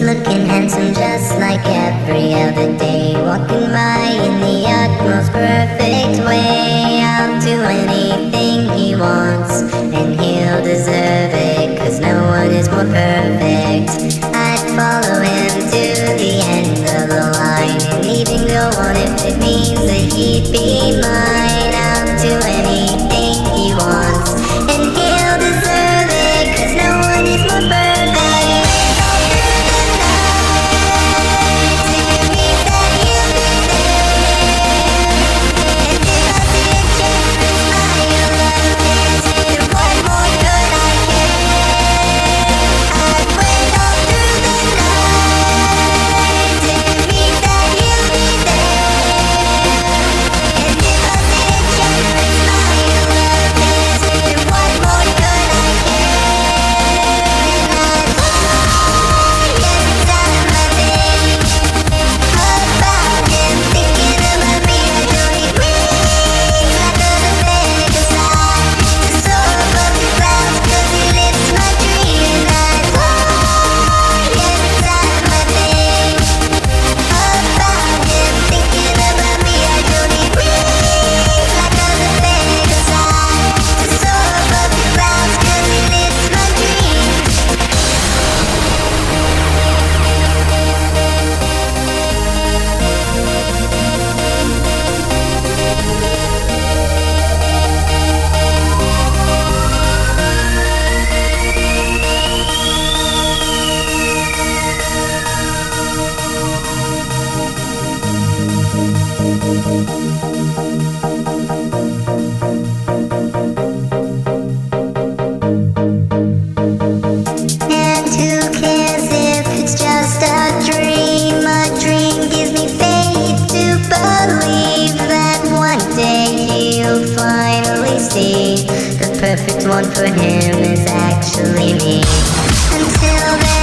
looking handsome just like every other day, walking by in the utmost perfect way. I'll do anything he wants, and he'll deserve it, 'cause no one is more perfect. I'd follow him to the end of the line, and even go on if it means that he'd be mine. I'll do anything he wants, and he'll deserve it, 'cause no one is more perfect. The perfect one for him is actually me. Until then